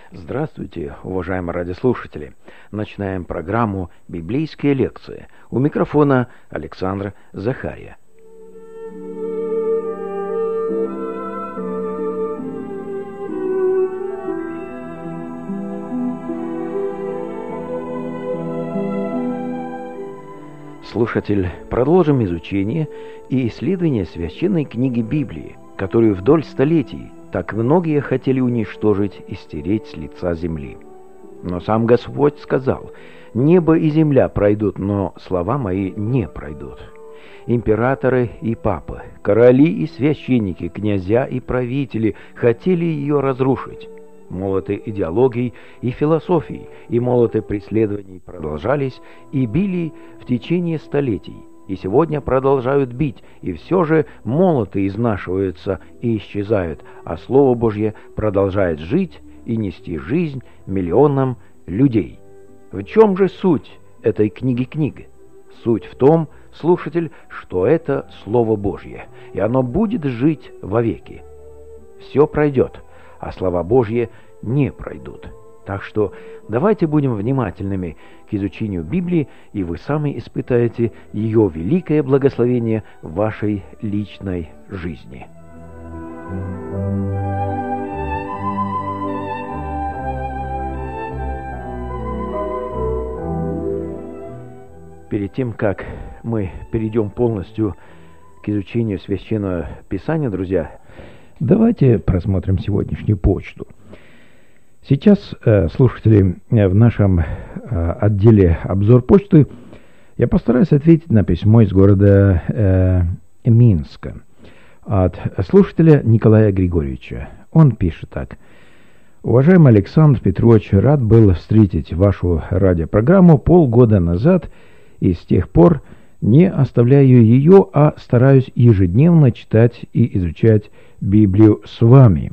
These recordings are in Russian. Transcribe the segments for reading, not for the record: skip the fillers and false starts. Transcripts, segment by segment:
Здравствуйте, уважаемые радиослушатели! Начинаем программу «Библейские лекции». У микрофона Александр Захария. Слушатель, продолжим изучение и исследование священной книги Библии, которую вдоль столетий так многие хотели уничтожить и стереть с лица земли. Но сам Господь сказал: «Небо и земля пройдут, но слова мои не пройдут». Императоры и папы, короли и священники, князья и правители хотели ее разрушить. Молоты идеологий и философий и молоты преследований продолжались и били в течение столетий, и сегодня продолжают бить, и все же молоты изнашиваются и исчезают, а Слово Божье продолжает жить и нести жизнь миллионам людей. В чем же суть этой книги? Суть в том, слушатель, что это Слово Божье, и оно будет жить вовеки. Все пройдет, а слова Божьи не пройдут. Так что давайте будем внимательными к изучению Библии, и вы сами испытаете ее великое благословение в вашей личной жизни. Перед тем, как мы перейдем полностью к изучению Священного Писания, друзья, давайте просмотрим сегодняшнюю почту. Сейчас, слушатели, в нашем отделе «Обзор почты» я постараюсь ответить на письмо из города Минска от слушателя Николая Григорьевича. Он пишет так. «Уважаемый Александр Петрович, рад был встретить вашу радиопрограмму полгода назад, и с тех пор не оставляю ее, а стараюсь ежедневно читать и изучать Библию с вами.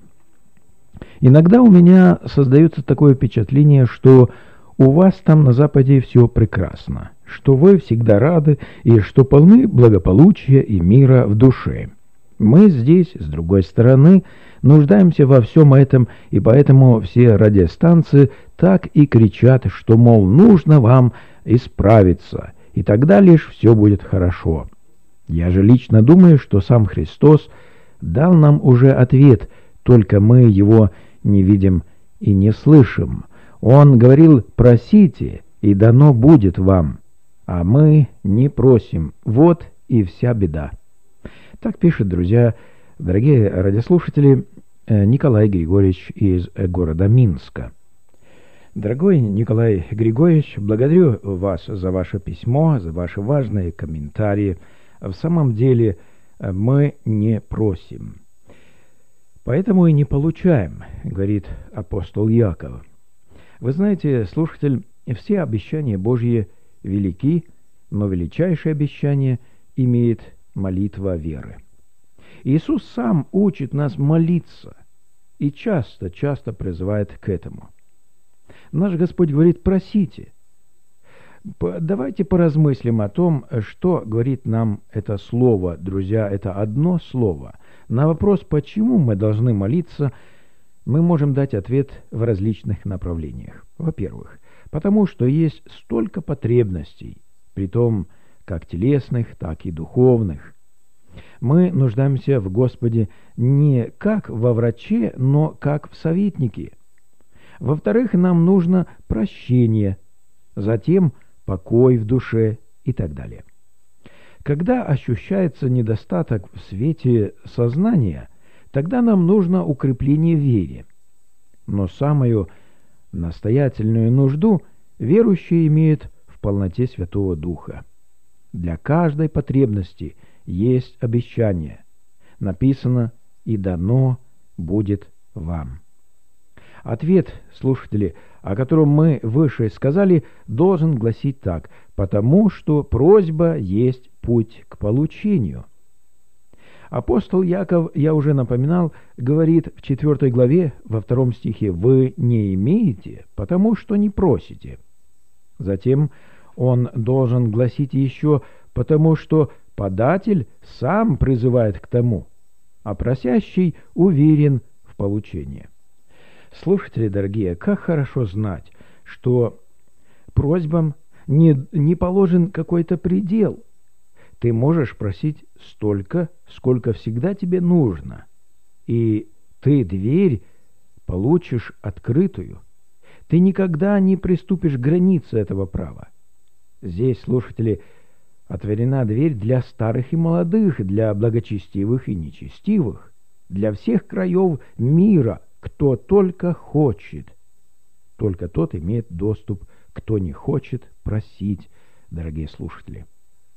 Иногда у меня создается такое впечатление, что у вас там на Западе все прекрасно, что вы всегда рады и что полны благополучия и мира в душе. Мы здесь, с другой стороны, нуждаемся во всем этом, и поэтому все радиостанции так и кричат, что, мол, нужно вам исправиться, и тогда лишь все будет хорошо. Я же лично думаю, что сам Христос дал нам уже ответ, только мы его не видим и не слышим. Он говорил: «Просите, и дано будет вам», а мы не просим. Вот и вся беда. Так пишет, друзья, дорогие радиослушатели, Николай Григорьевич из города Минска. Дорогой Николай Григорьевич, благодарю вас за ваше письмо, за ваши важные комментарии. В самом деле мы не просим, поэтому и не получаем, говорит апостол Яков. Вы знаете, слушатель, все обещания Божьи велики, но величайшее обещание имеет молитва веры. Иисус сам учит нас молиться и часто призывает к этому. Наш Господь говорит: «Просите». Давайте поразмыслим о том, что говорит нам это слово, друзья, это одно слово. На вопрос, почему мы должны молиться, мы можем дать ответ в различных направлениях. Во-первых, потому что есть столько потребностей, притом как телесных, так и духовных. Мы нуждаемся в Господе не как во враче, но как в советнике. Во-вторых, нам нужно прощение, затем покой в душе и так далее. Когда ощущается недостаток в свете сознания, тогда нам нужно укрепление в вере. Но самую настоятельную нужду верующие имеют в полноте Святого Духа. Для каждой потребности есть обещание. Написано: «И дано будет вам». Ответ, слушатели, о котором мы выше сказали, должен гласить так: потому что просьба есть путь к получению. Апостол Яков, я уже напоминал, говорит в 4 главе, во 2 стихе: «Вы не имеете, потому что не просите». Затем он должен гласить еще: «потому что податель сам призывает к тому, а просящий уверен в получении». Слушатели дорогие, как хорошо знать, что просьбам не положен какой-то предел. Ты можешь просить столько, сколько всегда тебе нужно. И ты дверь получишь открытую. Ты никогда не приступишь к границе этого права. Здесь, слушатели, отворена дверь для старых и молодых, для благочестивых и нечестивых, для всех краев мира, кто только хочет. Только тот имеет доступ, кто не хочет просить, дорогие слушатели.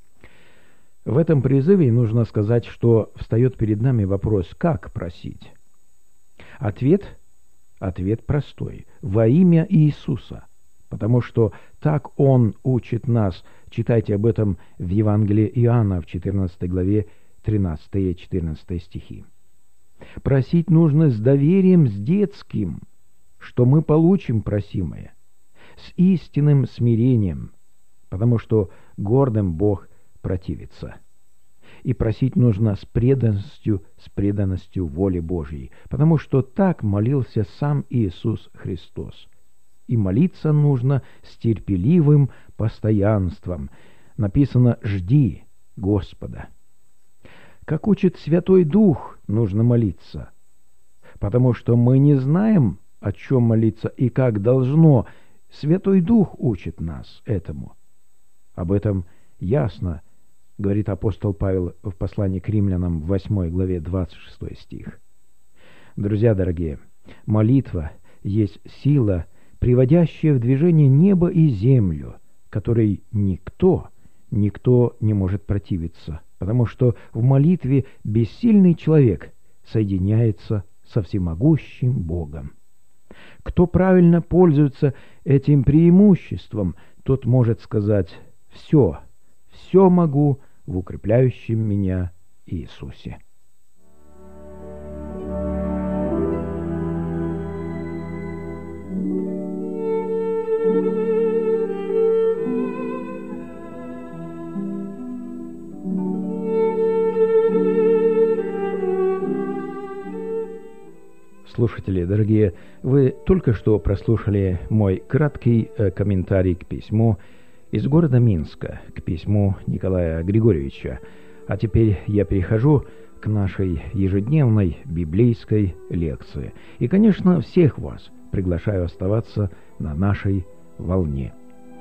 В этом призыве нужно сказать, что встает перед нами вопрос, как просить. Ответ простой. Во имя Иисуса. Потому что так Он учит нас. Читайте об этом в Евангелии Иоанна в 14 главе 13 и 14 стихи. Просить нужно с доверием, с детским, что мы получим просимое, с истинным смирением, потому что гордым Бог противится. И просить нужно с преданностью воле Божьей, потому что так молился сам Иисус Христос. И молиться нужно с терпеливым постоянством. Написано «Жди Господа». Как учит Святой Дух, нужно молиться, потому что мы не знаем, о чем молиться и как должно. Святой Дух учит нас этому. Об этом ясно говорит апостол Павел в послании к римлянам в 8 главе 26 стих. Друзья дорогие, молитва есть сила, приводящая в движение небо и землю, которой никто не может противиться, потому что в молитве бессильный человек соединяется со всемогущим Богом. Кто правильно пользуется этим преимуществом, тот может сказать «все могу в укрепляющем меня Иисусе». Слушатели, дорогие, вы только что прослушали мой краткий комментарий к письму из города Минска, к письму Николая Григорьевича. А теперь я перехожу к нашей ежедневной библейской лекции. И, конечно, всех вас приглашаю оставаться на нашей волне.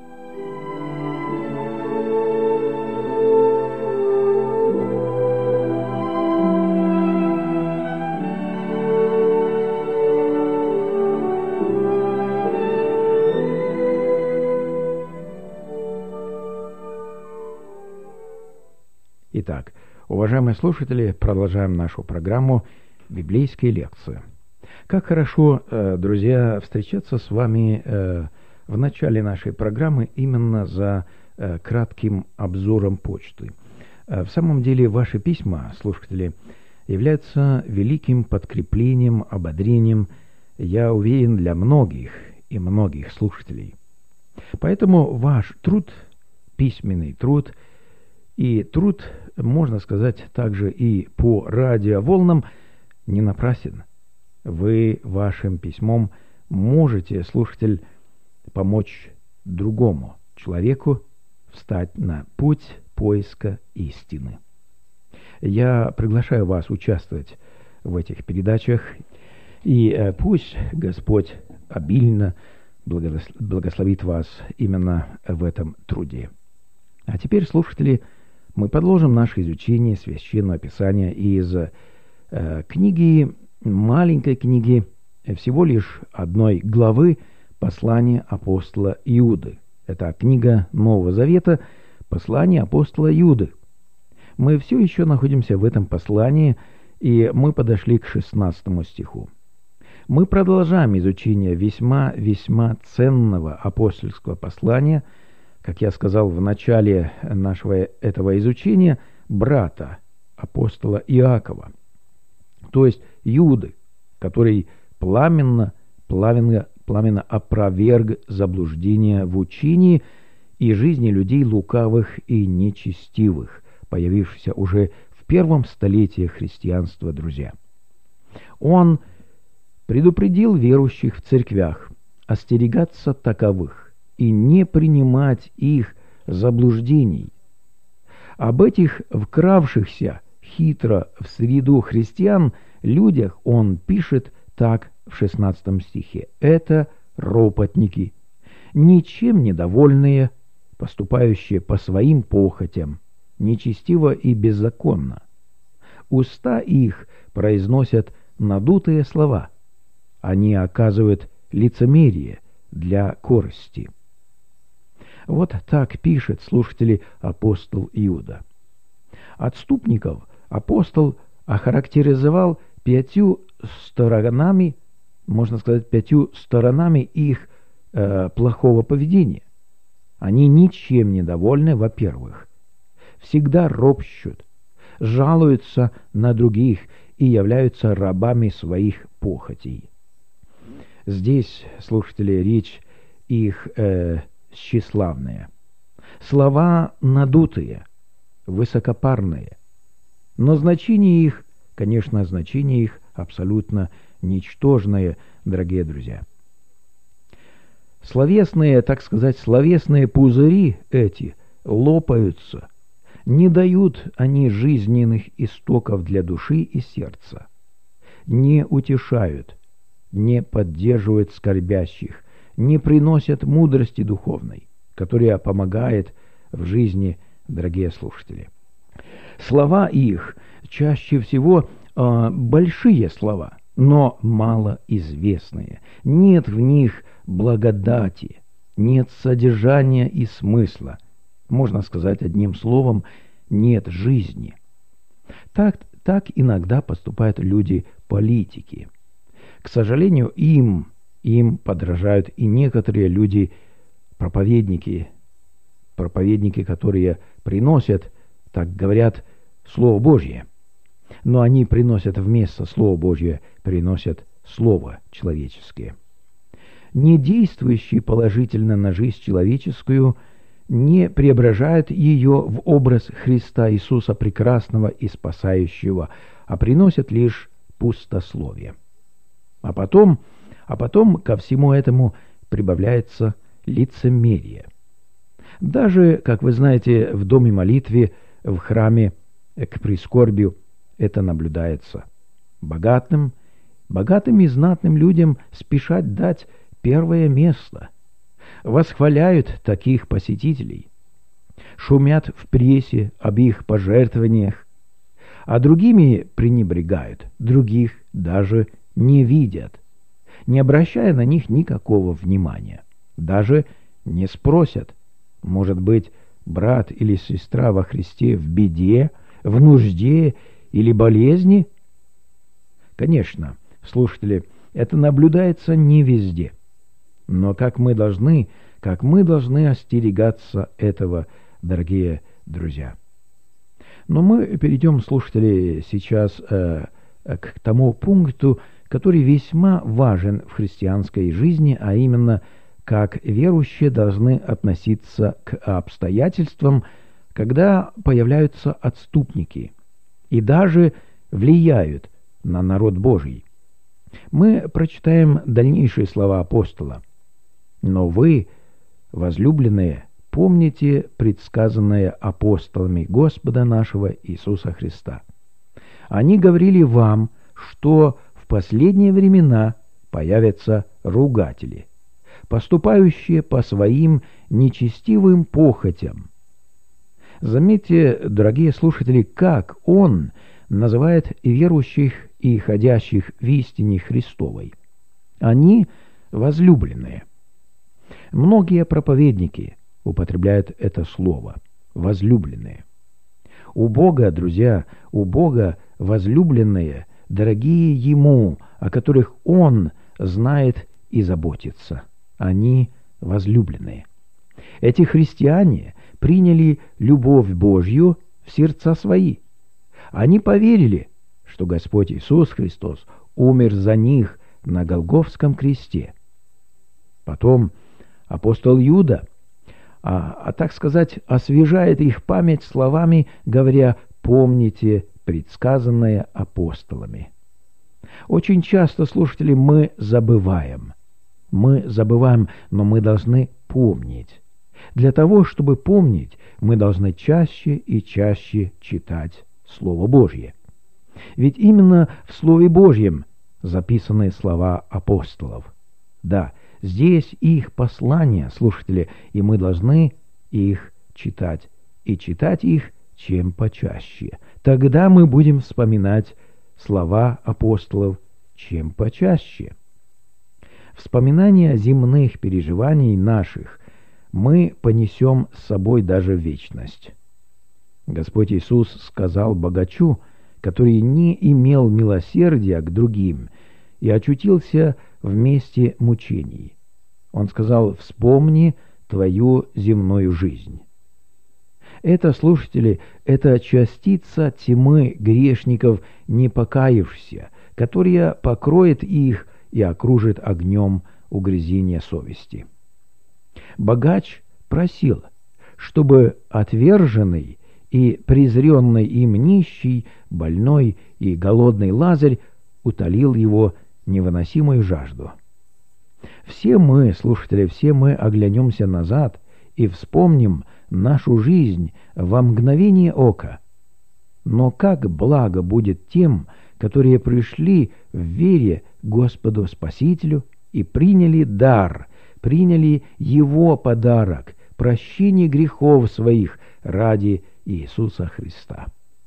Итак, уважаемые слушатели, продолжаем нашу программу «Библейские лекции». Как хорошо, друзья, встречаться с вами в начале нашей программы именно за кратким обзором почты. В самом деле, ваши письма, слушатели, являются великим подкреплением, ободрением, я уверен, для многих и многих слушателей. Поэтому ваш труд, письменный труд и труд, можно сказать, также и по радиоволнам, не напрасен. Вы вашим письмом можете, слушатель, помочь другому человеку встать на путь поиска истины. Я приглашаю вас участвовать в этих передачах, и пусть Господь обильно благословит вас именно в этом труде. А теперь, слушатели, мы продолжим наше изучение Священного Писания из книги, маленькой книги, всего лишь одной главы послания апостола Иуды. Это книга Нового Завета, послание апостола Иуды. Мы все еще находимся в этом послании, и мы подошли к 16 стиху. Мы продолжаем изучение весьма ценного апостольского послания, как я сказал в начале нашего этого изучения, брата апостола Иакова, то есть Иуды, который пламенно опроверг заблуждение в учении и жизни людей лукавых и нечестивых, появившихся уже в первом столетии христианства, друзья. Он предупредил верующих в церквях остерегаться таковых и не принимать их заблуждений. Об этих вкравшихся хитро в среду христиан людях он пишет так в 16 стихе. Это ропотники, ничем недовольные, поступающие по своим похотям, нечестиво и беззаконно. Уста их произносят надутые слова. Они оказывают лицемерие для корысти. Вот так пишет, слушатели, апостол Иуда. Отступников апостол охарактеризовал 5 сторонами, можно сказать, 5 сторонами их плохого поведения. Они ничем не довольны, во-первых, всегда ропщут, жалуются на других и являются рабами своих похотей. Здесь, слушатели, речь их тщеславная. Слова надутые, высокопарные. Но значение их, конечно, значение их абсолютно ничтожное, дорогие друзья. Словесные, так сказать, словесные пузыри эти лопаются. Не дают они жизненных истоков для души и сердца. Не утешают, не поддерживают скорбящих, не приносят мудрости духовной, которая помогает в жизни, дорогие слушатели. Слова их чаще всего большие слова, но малоизвестные. Нет в них благодати, нет содержания и смысла. Можно сказать одним словом, нет жизни. Так иногда поступают люди-политики. К сожалению, им подражают и некоторые люди-проповедники, которые приносят, так говорят, Слово Божье. Но они приносят вместо Слова Божьего, приносят Слово человеческое. Не действующий положительно на жизнь человеческую, не преображает ее в образ Христа Иисуса Прекрасного и Спасающего, а приносят лишь пустословие. А потом ко всему этому прибавляется лицемерие. Даже, как вы знаете, в доме молитвы, в храме, к прискорбию это наблюдается. Богатым и знатным людям спешат дать первое место. Восхваляют таких посетителей. Шумят в прессе об их пожертвованиях, а другими пренебрегают, других даже не видят, не обращая на них никакого внимания. Даже не спросят, может быть, брат или сестра во Христе в беде, в нужде или болезни? Конечно, слушатели, это наблюдается не везде. Но как мы должны остерегаться этого, дорогие друзья. Но мы перейдем, слушатели, сейчас к тому пункту, который весьма важен в христианской жизни, а именно, как верующие должны относиться к обстоятельствам, когда появляются отступники и даже влияют на народ Божий. Мы прочитаем дальнейшие слова апостола. «Но вы, возлюбленные, помните предсказанное апостолами Господа нашего Иисуса Христа. Они говорили вам, что в последние времена появятся ругатели, поступающие по своим нечестивым похотям». Заметьте, дорогие слушатели, как он называет верующих и ходящих в истине Христовой. Они возлюбленные. Многие проповедники употребляют это слово «возлюбленные». У Бога, друзья, у Бога возлюбленные, дорогие Ему, о которых Он знает и заботится. Они возлюбленные. Эти христиане приняли любовь Божью в сердца свои. Они поверили, что Господь Иисус Христос умер за них на Голгофском кресте. Потом апостол Иуда, так сказать, освежает их память словами, говоря: «Помните предсказанное апостолами». Очень часто, слушатели, мы забываем. Мы забываем, но мы должны помнить. Для того, чтобы помнить, мы должны чаще и чаще читать Слово Божье. Ведь именно в Слове Божьем записаны слова апостолов. Да, здесь их послания, слушатели, и мы должны их читать. И читать их чем почаще. Тогда мы будем вспоминать слова апостолов чем почаще. Вспоминание земных переживаний наших мы понесем с собой даже в вечность. Господь Иисус сказал богачу, который не имел милосердия к другим и очутился в месте мучений. Он сказал: «Вспомни твою земную жизнь». Это, слушатели, это частица тьмы грешников, не покаявшихся, которая покроет их и окружит огнем угрызения совести. Богач просил, чтобы отверженный и презренный им нищий, больной и голодный Лазарь утолил его невыносимую жажду. Все мы, слушатели, все мы оглянемся назад и вспомним нашу жизнь во мгновение ока. Но как благо будет тем, которые пришли в вере Господу Спасителю и приняли дар, приняли Его подарок, прощение грехов своих ради Иисуса Христа.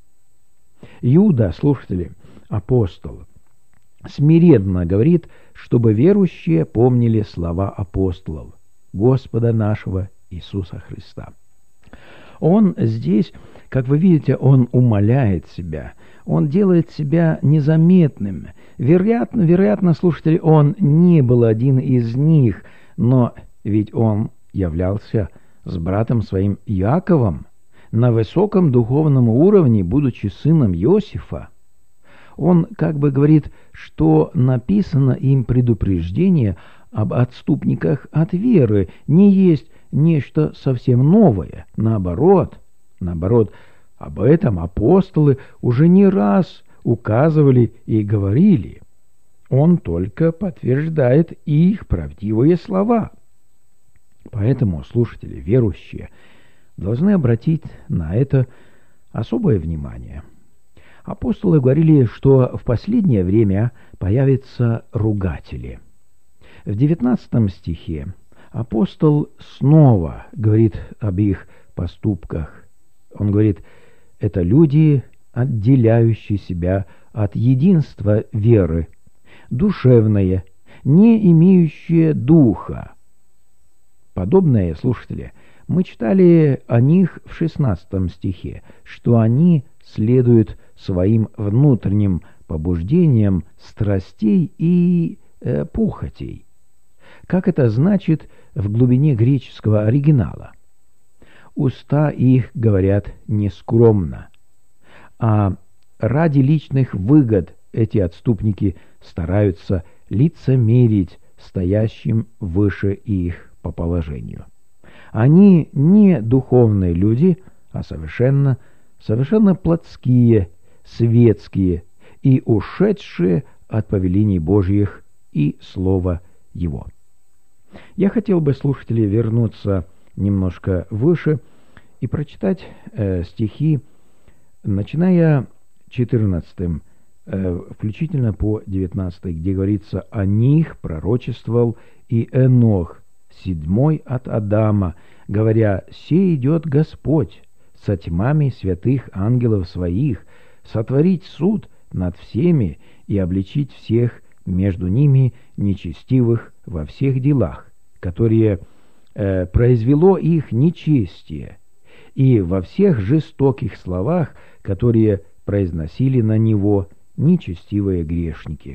Иуда, слушатели, апостол, смиренно говорит, чтобы верующие помнили слова апостолов, Господа нашего Иисуса Христа. Он здесь, как вы видите, он умаляет себя, он делает себя незаметным. Вероятно, слушатели, он не был один из них, но ведь он являлся с братом своим Иаковом на высоком духовном уровне, будучи сыном Иосифа. Он как бы говорит, что написано им предупреждение об отступниках от веры не есть нечто совсем новое. Наоборот, об этом апостолы уже не раз указывали и говорили. Он только подтверждает их правдивые слова. Поэтому слушатели, верующие, должны обратить на это особое внимание. Апостолы говорили, что в последнее время появятся ругатели. В 19 стихе апостол снова говорит об их поступках. Он говорит: это люди, отделяющие себя от единства веры, душевные, не имеющие духа. Подобное, слушатели, мы читали о них в 16 стихе, что они следуют своим внутренним побуждениям страстей и похотей. Как это значит в глубине греческого оригинала? Уста их говорят нескромно, а ради личных выгод эти отступники стараются лицемерить стоящим выше их по положению. Они не духовные люди, а совершенно плотские, светские и ушедшие от повелений Божьих и Слова Его. Я хотел бы, слушатели, вернуться немножко выше и прочитать стихи, начиная 14, включительно по 19, где говорится: «О них пророчествовал и Энох, седьмой от Адама, говоря: се идет Господь со тьмами святых ангелов своих, сотворить суд над всеми и обличить всех между ними нечестивых во всех делах, которые произвело их нечестие, и во всех жестоких словах, которые произносили на него нечестивые грешники.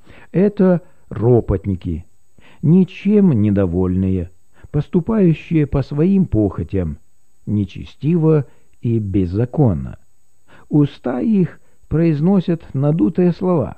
Это ропотники, ничем недовольные, поступающие по своим похотям, нечестиво и беззаконно. Уста их произносят надутые слова.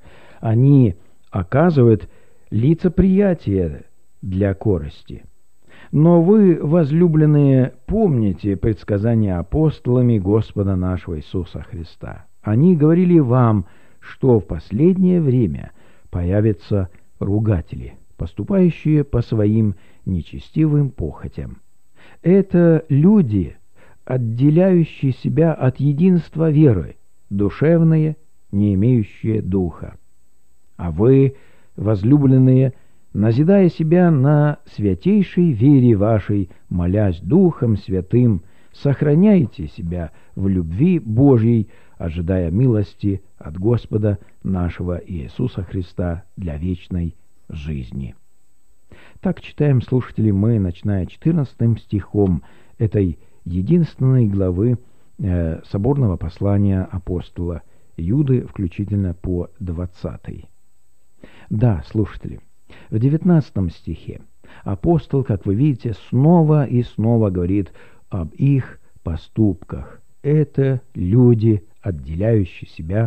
Они оказывают лицеприятие для корысти. Но вы, возлюбленные, помните предсказания апостолами Господа нашего Иисуса Христа. Они говорили вам, что в последнее время появятся ругатели, поступающие по своим нечестивым похотям. Это люди, отделяющие себя от единства веры, душевные, не имеющие духа. А вы, возлюбленные, назидая себя на святейшей вере вашей, молясь Духом Святым, сохраняйте себя в любви Божьей, ожидая милости от Господа нашего Иисуса Христа для вечной жизни. Так читаем, слушатели, мы, начиная 14 стихом этой единственной главы соборного послания апостола Юды, включительно по 20. Да, слушатели, в 19 стихе апостол, как вы видите, снова и снова говорит об их поступках. Это люди, отделяющие себя,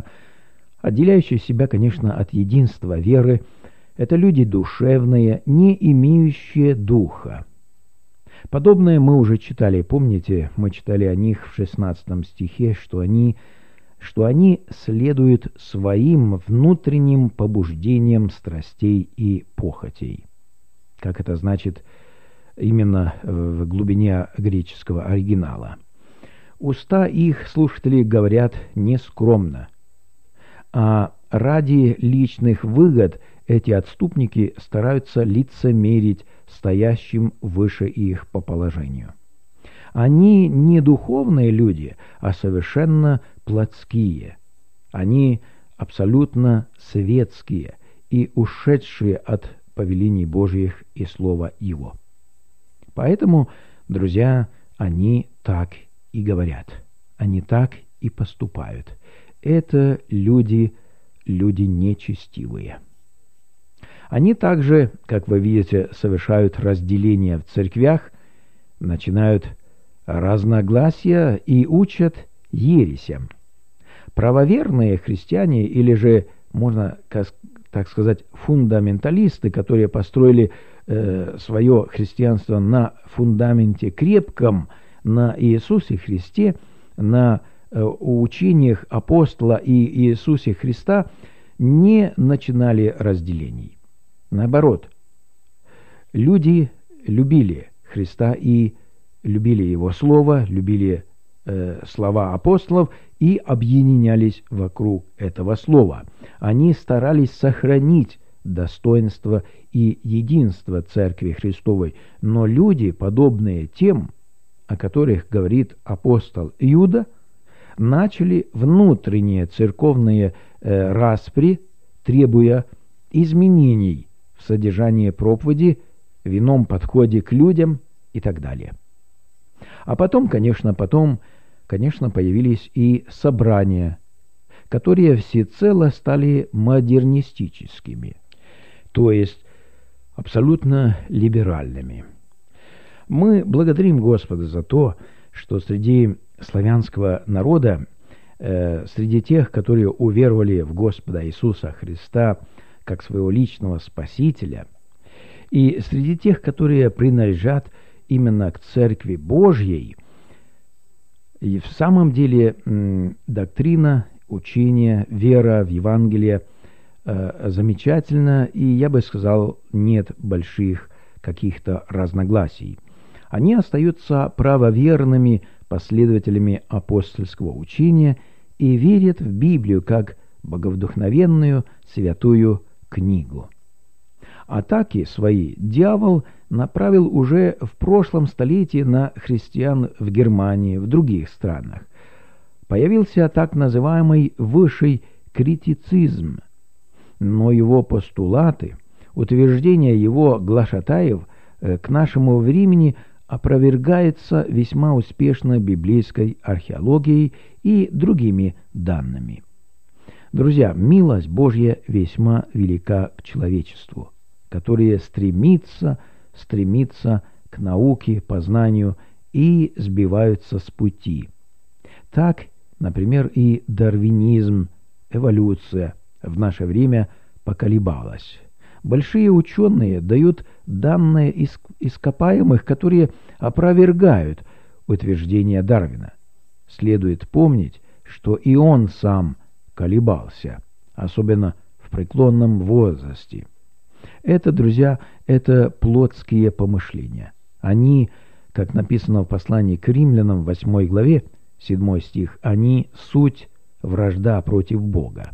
конечно, от единства веры. Это люди душевные, не имеющие духа. Подобное мы уже читали, помните, мы читали о них в 16 стихе, что они следуют своим внутренним побуждениям страстей и похотей. Как это значит именно в глубине греческого оригинала. Уста их, слушатели, говорят нескромно, а ради личных выгод эти отступники стараются лицемерить стоящим выше их по положению. Они не духовные люди, а совершенно плотские. Они абсолютно светские и ушедшие от повелений Божьих и Слова Его. Поэтому, друзья, они так и говорят, они так и поступают. Это люди нечестивые. Они также, как вы видите, совершают разделение в церквях, начинают разногласия и учат ересям. Правоверные христиане, или же, можно так сказать, фундаменталисты, которые построили свое христианство на фундаменте крепком, на Иисусе Христе, на учениях апостола и Иисусе Христа, не начинали разделений. Наоборот, люди любили Христа и любили Его Слово, любили слова апостолов и объединялись вокруг этого слова. Они старались сохранить достоинство и единство Церкви Христовой, но люди, подобные тем, о которых говорит апостол Иуда, начали внутренние церковные распри, требуя изменений в содержании проповеди, в ином подходе к людям и так далее. А потом, конечно, появились и собрания, которые всецело стали модернистическими, то есть абсолютно либеральными. Мы благодарим Господа за то, что среди славянского народа, среди тех, которые уверовали в Господа Иисуса Христа как своего личного Спасителя, и среди тех, которые принадлежат именно к Церкви Божьей, и в самом деле доктрина, учение, вера в Евангелие замечательна, и я бы сказал, нет больших каких-то разногласий. Они остаются правоверными последователями апостольского учения и верят в Библию как боговдохновенную святую книгу. Атаки свои дьявол направил уже в прошлом столетии на христиан в Германии, в других странах. Появился так называемый высший критицизм, но его постулаты, утверждения его глашатаев к нашему времени опровергается весьма успешно библейской археологией и другими данными. Друзья, милость Божья весьма велика к человечеству, которое стремится к науке, познанию и сбиваются с пути. Так, например, и дарвинизм, эволюция в наше время поколебалась. Большие ученые дают данные ископаемых, которые опровергают утверждения Дарвина. Следует помнить, что и он сам колебался. особенно в преклонном возрасте. Это, друзья, это плотские помышления. Они, как написано в послании к римлянам, 8 главе, 7 стих, они суть вражда против Бога.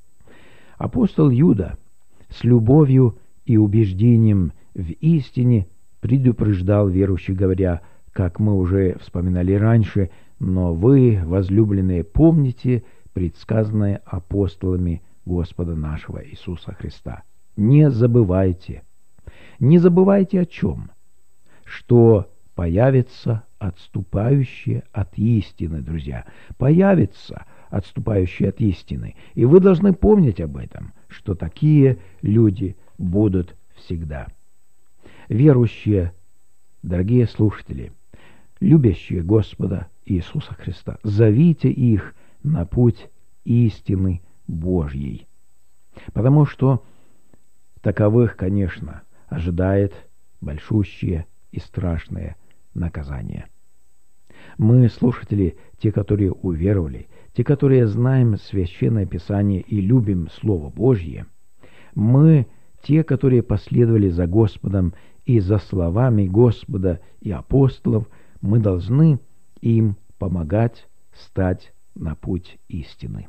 Апостол Иуда с любовью и убеждением в истине предупреждал верующих, говоря, как мы уже вспоминали раньше, но вы, возлюбленные, помните предсказанное апостолами Господа нашего Иисуса Христа. Не забывайте. Не забывайте о чем? Что появится отступающие от истины, друзья. Появится отступающие от истины. И вы должны помнить об этом, что такие люди будут всегда. Верующие, дорогие слушатели, любящие Господа Иисуса Христа, зовите их на путь истины Божьей. Потому что таковых, конечно, ожидает большущее и страшное наказание. Мы, слушатели, те, которые уверовали, те, которые знаем Священное Писание и любим Слово Божье, мы, те, которые последовали за Господом и за словами Господа и апостолов, мы должны им помогать стать на путь истины.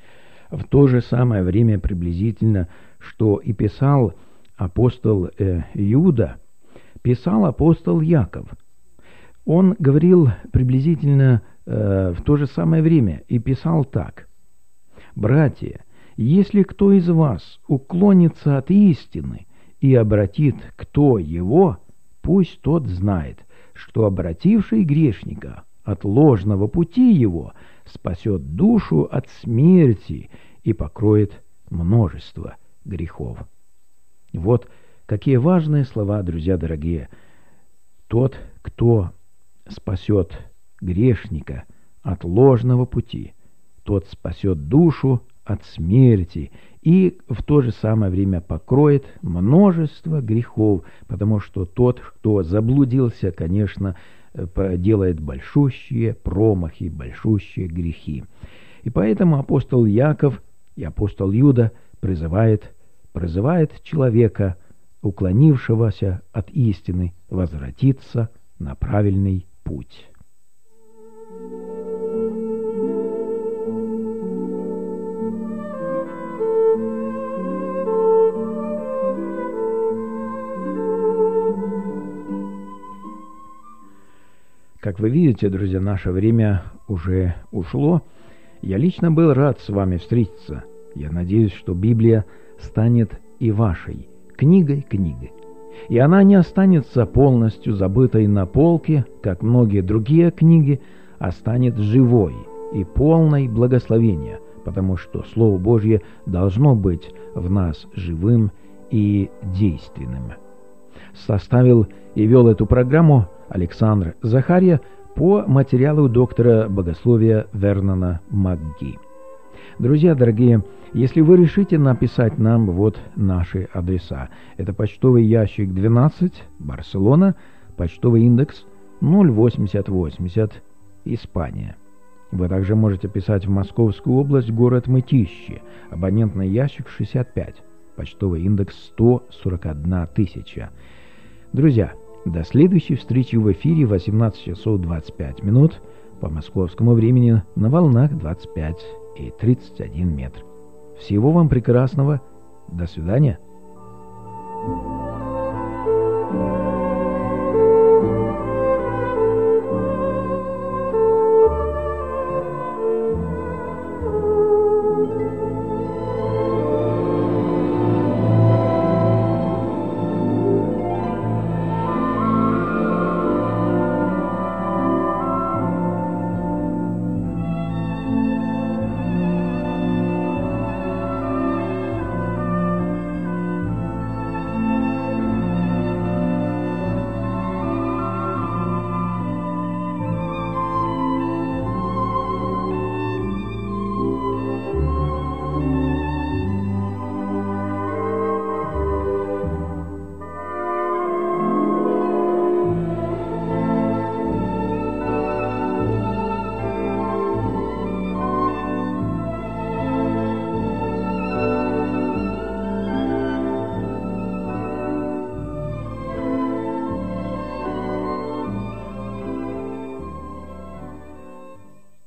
В то же самое время приблизительно, что и писал апостол Иуда, писал апостол Яков. Он говорил приблизительно в то же самое время и писал так: «Братья, если кто из вас уклонится от истины и обратит кто его, пусть тот знает, что обративший грешника от ложного пути его спасет душу от смерти и покроет множество грехов». Вот какие важные слова, друзья дорогие. Тот, кто спасет грешника от ложного пути, тот спасет душу от смерти и в то же самое время покроет множество грехов, потому что тот, кто заблудился, конечно, делает большущие промахи, большущие грехи. И поэтому апостол Яков и апостол Иуда призывает человека, уклонившегося от истины, возвратиться на правильный путь. Как вы видите, друзья, наше время уже ушло. Я лично был рад с вами встретиться. Я надеюсь, что Библия станет и вашей книгой. И она не останется полностью забытой на полке, как многие другие книги, а станет живой и полной благословения, потому что Слово Божье должно быть в нас живым и действенным. Составил и вел эту программу Александр Захарья по материалу доктора богословия Вернона МакГи. Друзья дорогие, если вы решите написать нам вот наши адреса. Это почтовый ящик 12, Барселона, почтовый индекс 08080, Испания. Вы также можете писать в Московскую область, город Мытищи, абонентный ящик 65, почтовый индекс 141 тысяча. Друзья, до следующей встречи в эфире в 18 часов 25 минут по московскому времени на волнах 25 и 31 метр. Всего вам прекрасного. До свидания.